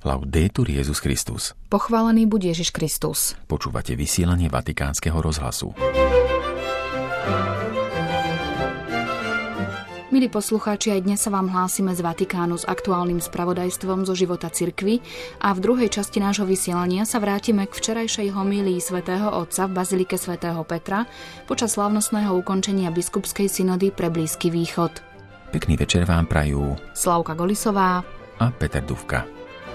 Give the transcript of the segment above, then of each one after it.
Laudetur Jesus Christus. Pochválený buď Ježiš Kristus. Počúvate vysielanie Vatikánskeho rozhlasu. Milí poslucháči, aj dnes sa vám hlásime z Vatikánu s aktuálnym spravodajstvom zo života cirkvi a v druhej časti nášho vysielania sa vrátime k včerajšej homílii svätého Otca v bazilike svätého Petra počas slávnostného ukončenia biskupskej synody pre Blízky východ. Pekný večer vám prajú Slavka Golisová a Peter Dufka.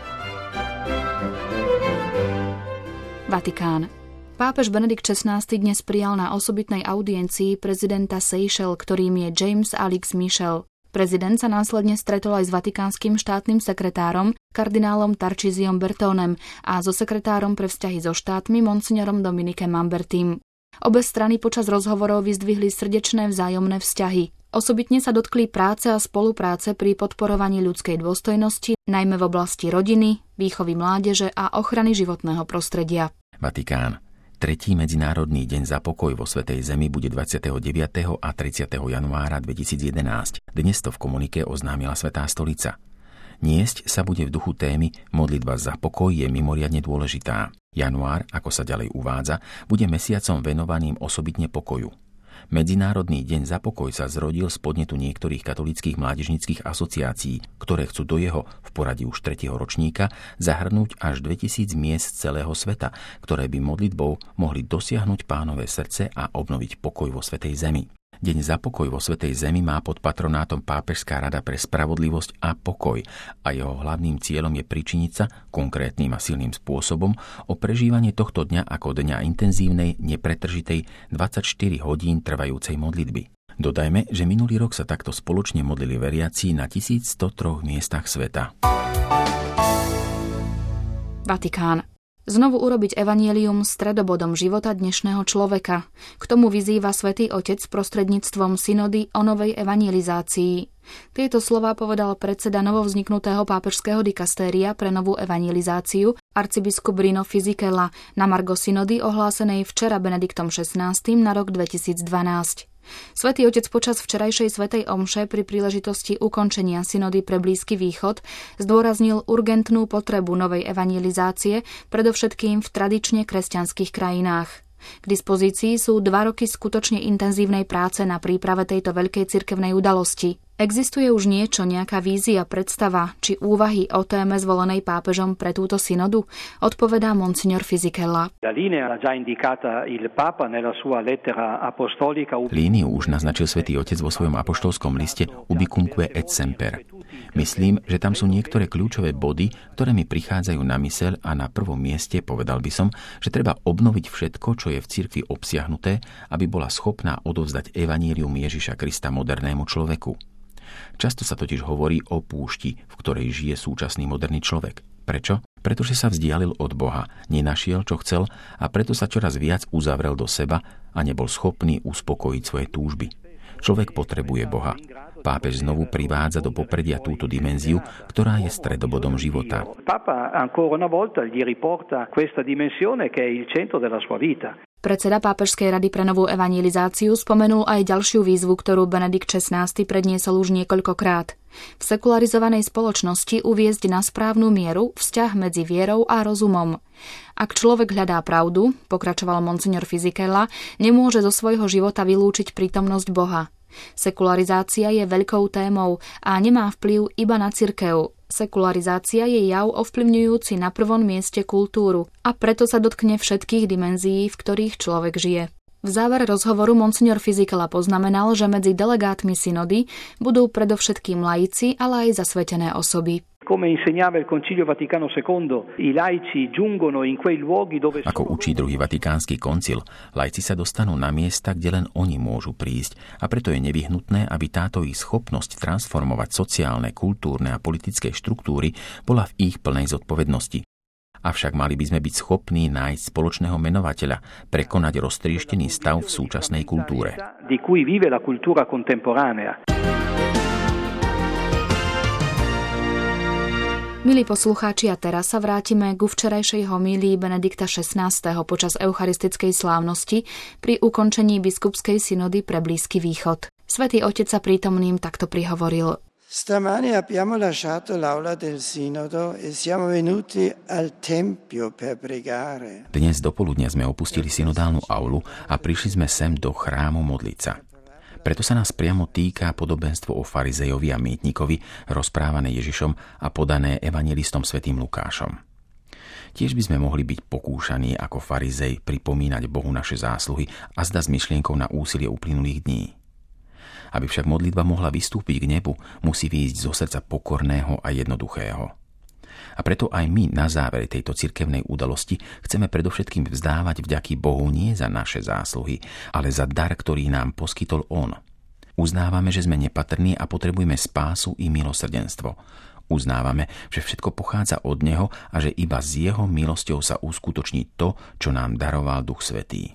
Vatikán. Pápež Benedikt XVI dnes prijal na osobitnej audiencii prezidenta Seychelles, ktorým je James Alex Michel. Prezident sa následne stretol aj s vatikánskym štátnym sekretárom, kardinálom Tarcisiom Bertonem a so sekretárom pre vzťahy so štátmi monsignorom Dominikem Mambertim. Obe strany počas rozhovorov vyzdvihli srdečné vzájomné vzťahy. Osobitne sa dotkli práce a spolupráce pri podporovaní ľudskej dôstojnosti, najmä v oblasti rodiny, výchovy mládeže a ochrany životného prostredia. Vatikán. 3. medzinárodný deň za pokoj vo Svätej Zemi bude 29. a 30. januára 2011. Dnes to v komunike oznámila Svätá stolica. Niesť sa bude v duchu témy Modlitba za pokoj je mimoriadne dôležitá. Január, ako sa ďalej uvádza, bude mesiacom venovaným osobitne pokoju. Medzinárodný deň za pokoj sa zrodil z podnetu niektorých katolíckych mládežníckych asociácií, ktoré chcú do jeho, v poradí už 3. ročníka, zahrnúť až 2000 miest celého sveta, ktoré by modlitbou mohli dosiahnuť Pánové srdce a obnoviť pokoj vo Svätej Zemi. Deň za pokoj vo Svätej Zemi má pod patronátom Pápežská rada pre spravodlivosť a pokoj a jeho hlavným cieľom je pričiniť sa konkrétnym a silným spôsobom o prežívanie tohto dňa ako dňa intenzívnej, nepretržitej 24 hodín trvajúcej modlitby. Dodajme, že minulý rok sa takto spoločne modlili veriaci na 1103 miestach sveta. Vatikán. Znovu urobiť evanjelium stredobodom života dnešného človeka. K tomu vyzýva Svätý Otec prostredníctvom synody o novej evanjelizácii. Tieto slová povedal predseda novovzniknutého pápežského dikastéria pre novú evanjelizáciu arcibiskup Bruno Fisichella na margo synody ohlásenej včera Benediktom XVI na rok 2012. Svätý Otec počas včerajšej svätej omše pri príležitosti ukončenia synody pre Blízky východ zdôraznil urgentnú potrebu novej evanjelizácie, predovšetkým v tradične kresťanských krajinách. K dispozícii sú 2 roky skutočne intenzívnej práce na príprave tejto veľkej cirkevnej udalosti. Existuje už niečo, nejaká vízia, predstava či úvahy o téme zvolenej pápežom pre túto synodu? Odpovedá monsignor Fisichella. Líniu už naznačil Svätý Otec vo svojom apoštolskom liste Ubicumque et semper. Myslím, že tam sú niektoré kľúčové body, ktoré mi prichádzajú na myseľ a na prvom mieste povedal by som, že treba obnoviť všetko, čo je v cirkvi obsiahnuté, aby bola schopná odovzdať evanjelium Ježiša Krista modernému človeku. Často sa totiž hovorí o púšti, v ktorej žije súčasný moderný človek. Prečo? Pretože sa vzdialil od Boha, nenašiel, čo chcel a preto sa čoraz viac uzavrel do seba a nebol schopný uspokojiť svoje túžby. Človek potrebuje Boha. Pápež znovu privádza do popredia túto dimenziu, ktorá je stredobodom života. Predseda Pápežskej rady pre novú evanjelizáciu spomenul aj ďalšiu výzvu, ktorú Benedikt XVI predniesol už niekoľkokrát. V sekularizovanej spoločnosti uviesť na správnu mieru vzťah medzi vierou a rozumom. Ak človek hľadá pravdu, pokračoval monsignor Fisichella, nemôže zo svojho života vylúčiť prítomnosť Boha. Sekularizácia je veľkou témou a nemá vplyv iba na cirkev. Sekularizácia je jav ovplyvňujúci na prvom mieste kultúru a preto sa dotkne všetkých dimenzií, v ktorých človek žije. V závere rozhovoru monsignor Fisichella poznamenal, že medzi delegátmi synody budú predovšetkým laici, ale aj zasvetené osoby. Ako učí druhý vatikánsky koncil, laici sa dostanú na miesta, kde len oni môžu prísť a preto je nevyhnutné, aby táto ich schopnosť transformovať sociálne, kultúrne a politické štruktúry bola v ich plnej zodpovednosti. Avšak mali by sme byť schopní nájsť spoločného menovateľa, prekonať roztrieštený stav v súčasnej kultúre. Milí poslucháči, a teraz sa vrátime ku včerajšej homílii Benedikta XVI. Počas eucharistickej slávnosti pri ukončení biskupskej synody pre Blízky východ. Svätý Otec sa prítomným takto prihovoril. Stamani abbiamo lasciato l'aula del synodo e siamo venuti al tempio per pregare. Dnes dopoludnia sme opustili synodálnu aulu a prišli sme sem do chrámu modliť sa. Preto sa nás priamo týka podobenstvo o farizejovi a mýtnikovi, rozprávané Ježišom a podané evanjelistom svätým Lukášom. Tiež by sme mohli byť pokúšaní ako farizej pripomínať Bohu naše zásluhy a zda s myšlienkou na úsilie uplynulých dní. Aby však modlitba mohla vystúpiť k nebu, musí výjsť zo srdca pokorného a jednoduchého. A preto aj my na závere tejto cirkevnej udalosti chceme predovšetkým vzdávať vďaky Bohu nie za naše zásluhy, ale za dar, ktorý nám poskytol On. Uznávame, že sme nepatrní a potrebujeme spásu i milosrdenstvo. Uznávame, že všetko pochádza od Neho a že iba s Jeho milosťou sa uskutoční to, čo nám daroval Duch Svätý.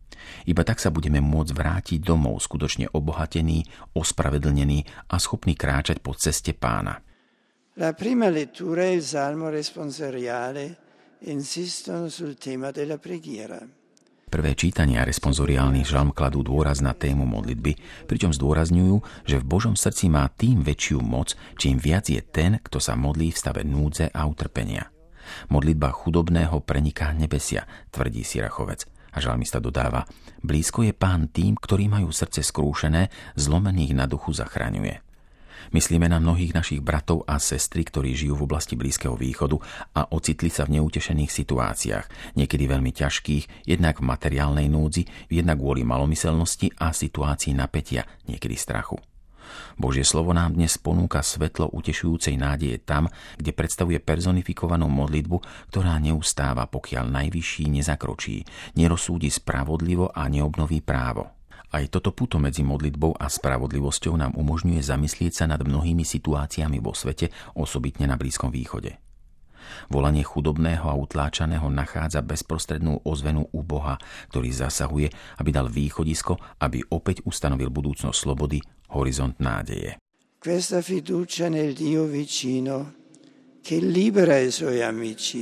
Iba tak sa budeme môcť vrátiť domov skutočne obohatení, ospravedlnení a schopní kráčať po ceste Pána. La prima lettura e il salmo responsoriale insistono sul tema della preghiera. Prvé čítania a responsoriálny žalm kladú dôraz na tému modlitby, pričom zdôrazňujú, že v Božom srdci má tým väčšiu moc, čím viac je ten, kto sa modlí v stave núdze a utrpenia. Modlitba chudobného preniká nebesia, tvrdí Sirachovec. A žalmista dodáva, blízko je Pán tým, ktorí majú srdce skrúšené, zlomených na duchu zachraňuje. Myslíme na mnohých našich bratov a sestry, ktorí žijú v oblasti Blízkeho východu a ocitli sa v neutešených situáciách, niekedy veľmi ťažkých, jednak v materiálnej núdzi, jednak kvôli malomyselnosti a situácii napätia, niekedy strachu. Božie slovo nám dnes ponúka svetlo utešujúcej nádeje tam, kde predstavuje personifikovanú modlitbu, ktorá neustáva, pokiaľ najvyšší nezakročí, nerozsúdi spravodlivo a neobnoví právo. Aj toto puto medzi modlitbou a spravodlivosťou nám umožňuje zamyslieť sa nad mnohými situáciami vo svete, osobitne na Blízkom východe. Volanie chudobného a utláčaného nachádza bezprostrednú ozvenu u Boha, ktorý zasahuje, aby dal východisko, aby opäť ustanovil budúcnosť slobody, horizont nádeje. Questa fiducia nel Dio vicino che libera i suoi amici.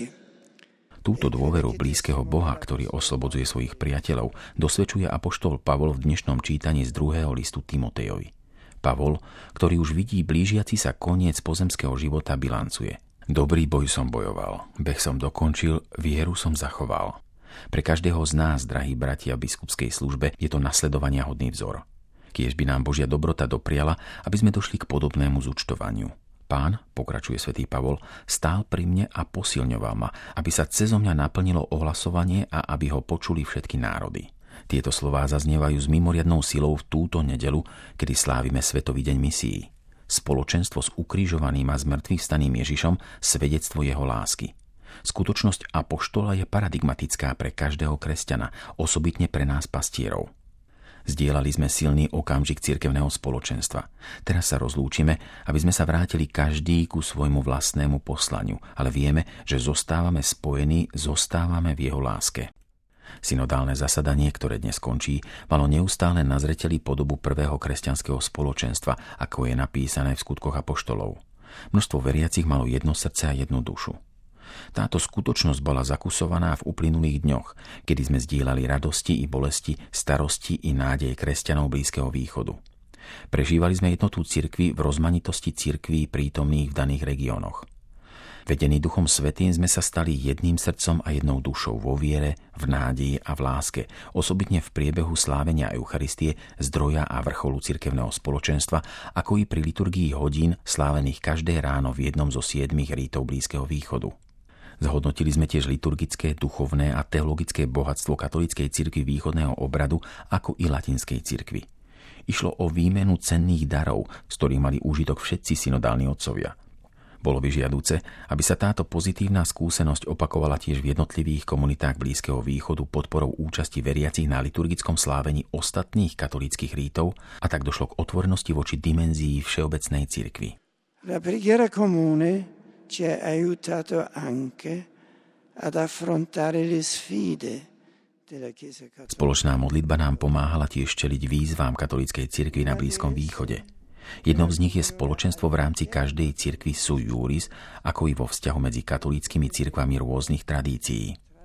Túto dôveru blízkeho Boha, ktorý oslobodzuje svojich priateľov, dosvedčuje apoštol Pavol v dnešnom čítaní z 2. listu Timotejovi. Pavol, ktorý už vidí blížiaci sa koniec pozemského života, bilancuje. Dobrý boj som bojoval, beh som dokončil, vieru som zachoval. Pre každého z nás, drahí bratia v biskupskej službe, je to nasledovania hodný vzor. Kiež by nám Božia dobrota dopriala, aby sme došli k podobnému zúčtovaniu. Pán, pokračuje svätý Pavol, stál pri mne a posilňoval ma, aby sa cezo mňa naplnilo ohlasovanie a aby ho počuli všetky národy. Tieto slová zaznievajú s mimoriadnou silou v túto nedeľu, kedy slávime Svetový deň misií. Spoločenstvo s ukrižovaným a zmrtvých staným Ježišom, svedectvo jeho lásky. Skutočnosť apoštola je paradigmatická pre každého kresťana, osobitne pre nás pastierov. Zdieľali sme silný okamžik cirkevného spoločenstva. Teraz sa rozlúčime, aby sme sa vrátili každý ku svojmu vlastnému poslaniu, ale vieme, že zostávame spojení, zostávame v jeho láske. Synodálne zasadanie, ktoré dnes končí, malo neustále na zreteli podobu prvého kresťanského spoločenstva, ako je napísané v Skutkoch apoštolov. Množstvo veriacich malo jedno srdce a jednu dušu. Táto skutočnosť bola zakusovaná v uplynulých dňoch, kedy sme zdieľali radosti i bolesti, starosti i nádej kresťanov Blízkeho východu. Prežívali sme jednotu cirkvi v rozmanitosti cirkví prítomných v daných regiónoch. Vedení Duchom Svätým sme sa stali jedným srdcom a jednou dušou vo viere, v nádeji a v láske, osobitne v priebehu slávenia Eucharistie, zdroja a vrcholu cirkevného spoločenstva, ako i pri liturgii hodín slávených každé ráno v jednom zo 7 rítov Blízkeho východu. Zhodnotili sme tiež liturgické, duchovné a teologické bohatstvo katolíckej cirkvi východného obradu, ako i latinskej cirkvi. Išlo o výmenu cenných darov, z ktorých mali úžitok všetci synodálni otcovia. Bolo vyžiaduce, aby sa táto pozitívna skúsenosť opakovala tiež v jednotlivých komunitách Blízkeho východu podporou účasti veriacich na liturgickom slávení ostatných katolíckych rítov a tak došlo k otvorenosti voči dimenzii všeobecnej cirkvi. La preghiera comune ci ha aiutato anche ad affrontare le sfide della Chiesa cattolica. Spoločná modlitba nám pomáhala tiež čeliť výzvám katolíckej cirkvi na Blízkom východe. Jednou z nich je spoločenstvo v rámci každej cirkvi sui juris, ako i vo vzťahu medzi katolíckymi cirkvami rôznych tradícií.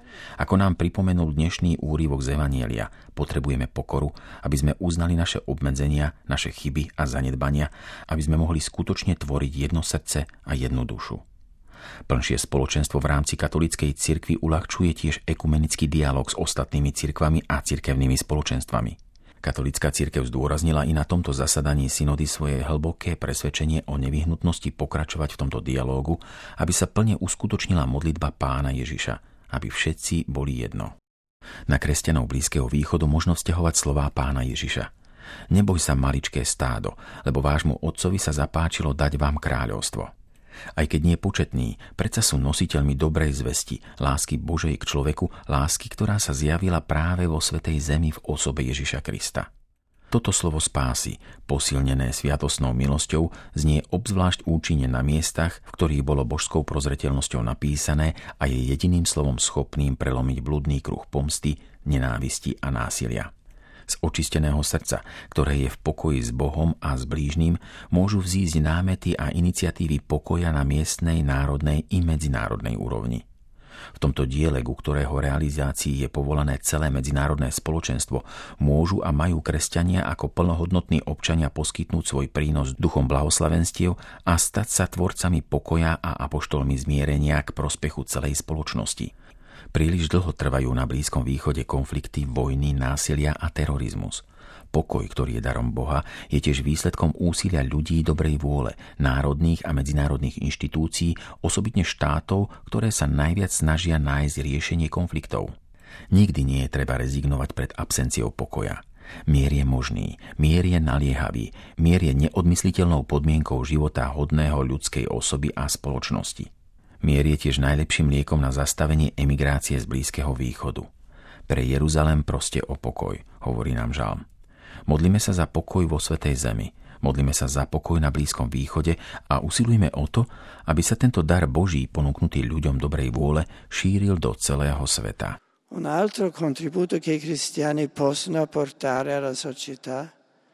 Ako nám pripomenul dnešný úryvok z Evanjelia, potrebujeme pokoru, aby sme uznali naše obmedzenia, naše chyby a zanedbania, aby sme mohli skutočne tvoriť jedno srdce a jednu dušu. Plnšie spoločenstvo v rámci katolíckej cirkvi uľahčuje tiež ekumenický dialog s ostatnými cirkvami a cirkevnými spoločenstvami. Katolícka cirkev zdôraznila i na tomto zasadaní synody svoje hlboké presvedčenie o nevyhnutnosti pokračovať v tomto dialógu, aby sa plne uskutočnila modlitba Pána Ježiša, aby všetci boli jedno. Na kresťanov Blízkeho východu možno vzťahovať slová Pána Ježiša. Neboj sa, maličké stádo, lebo vášmu otcovi sa zapáčilo dať vám kráľovstvo. Aj keď nie početní, predsa sú nositeľmi dobrej zvesti, lásky Božej k človeku, lásky, ktorá sa zjavila práve vo svätej zemi v osobe Ježiša Krista. Toto slovo spásy, posilnené sviatostnou milosťou, znie obzvlášť účinne na miestach, v ktorých bolo božskou prozreteľnosťou napísané a je jediným slovom schopným prelomiť blúdny kruh pomsty, nenávisti a násilia. Z očisteného srdca, ktoré je v pokoji s Bohom a s blížnym, môžu vzísť námety a iniciatívy pokoja na miestnej, národnej i medzinárodnej úrovni. V tomto diele, ku ktorého realizácii je povolané celé medzinárodné spoločenstvo, môžu a majú kresťania ako plnohodnotní občania poskytnúť svoj prínos duchom blahoslavenstiev a stať sa tvorcami pokoja a apoštolmi zmierenia k prospechu celej spoločnosti. Príliš dlho trvajú na Blízkom východe konflikty, vojny, násilia a terorizmus. Pokoj, ktorý je darom Boha, je tiež výsledkom úsilia ľudí dobrej vôle, národných a medzinárodných inštitúcií, osobitne štátov, ktoré sa najviac snažia nájsť riešenie konfliktov. Nikdy nie je treba rezignovať pred absenciou pokoja. Mier je možný, mier je naliehavý, mier je neodmysliteľnou podmienkou života hodného ľudskej osoby a spoločnosti. Mier je tiež najlepším liekom na zastavenie emigrácie z Blízkeho východu. Pre Jeruzalém proste o pokoj, hovorí nám žalm. Modlíme sa za pokoj vo Svätej Zemi, modlíme sa za pokoj na Blízkom východe a usilujme o to, aby sa tento dar Boží ponúknutý ľuďom dobrej vôle šíril do celého sveta. Un altro contributo che i cristiani possono portare alla società.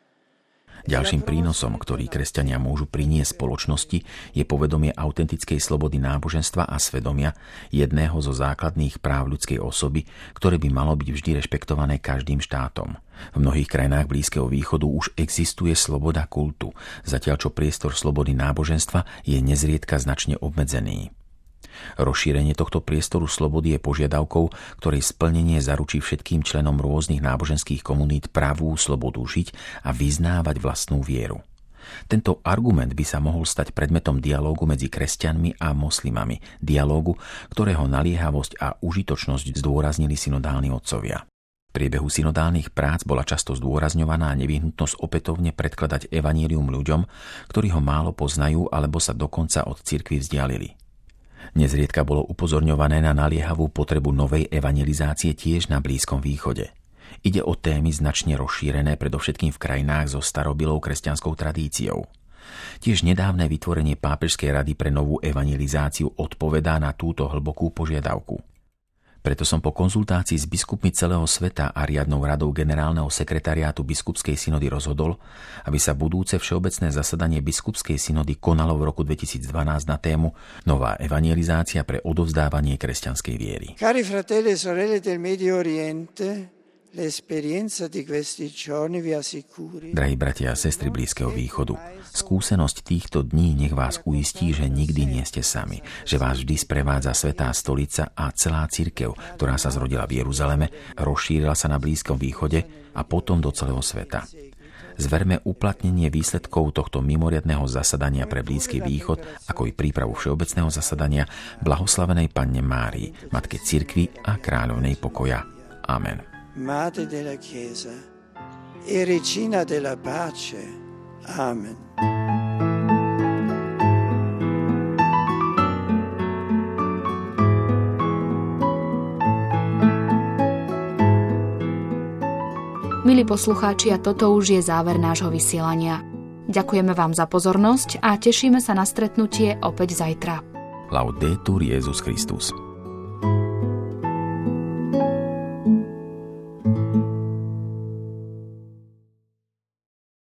Ďalším prínosom, ktorý kresťania môžu priniesť spoločnosti, je povedomie autentickej slobody náboženstva a svedomia, jedného zo základných práv ľudskej osoby, ktoré by malo byť vždy rešpektované každým štátom. V mnohých krajinách Blízkeho východu už existuje sloboda kultu, zatiaľ čo priestor slobody náboženstva je nezriedka značne obmedzený. Rozšírenie tohto priestoru slobody je požiadavkou, ktorej splnenie zaručí všetkým členom rôznych náboženských komunít pravú slobodu žiť a vyznávať vlastnú vieru. Tento argument by sa mohol stať predmetom dialógu medzi kresťanmi a moslimami, dialógu, ktorého naliehavosť a užitočnosť zdôraznili synodálni otcovia. V priebehu synodálnych prác bola často zdôrazňovaná nevyhnutnosť opätovne predkladať evanjelium ľuďom, ktorí ho málo poznajú alebo sa dokonca od cirkvi vzdialili. Nezriedka bolo upozorňované na naliehavú potrebu novej evangelizácie tiež na Blízkom východe. Ide o témy značne rozšírené predovšetkým v krajinách so starobilou kresťanskou tradíciou. Tiež nedávne vytvorenie Pápežskej rady pre novú evangelizáciu odpovedá na túto hlbokú požiadavku. Preto som po konzultácii s biskupmi celého sveta a riadnou radou generálneho sekretariátu biskupskej synody rozhodol, aby sa budúce všeobecné zasadanie biskupskej synody konalo v roku 2012 na tému Nová evangelizácia pre odovzdávanie kresťanskej viery. Cari fratelli e sorelle del Medio Oriente, l'esperienza di questi giorni vi assicuri. Drahí bratia a sestry Blízkeho východu, skúsenosť týchto dní nech vás uistí, že nikdy nie ste sami, že vás vždy sprevádza Svätá stolica a celá cirkev, ktorá sa zrodila v Jeruzaleme, rozšírila sa na Blízkom východe a potom do celého sveta. Zverme uplatnenie výsledkov tohto mimoriadneho zasadania pre Blízky východ, ako i prípravu všeobecného zasadania blahoslavenej Panne Márii, Matke cirkvi a kráľovnej pokoja. Amen. Madre della Chiesa e Regina della Pace. Amen. Milí poslucháči, a toto už je záver nášho vysielania. Ďakujeme vám za pozornosť a tešíme sa na stretnutie opäť zajtra. Laudetur Jesus Christus.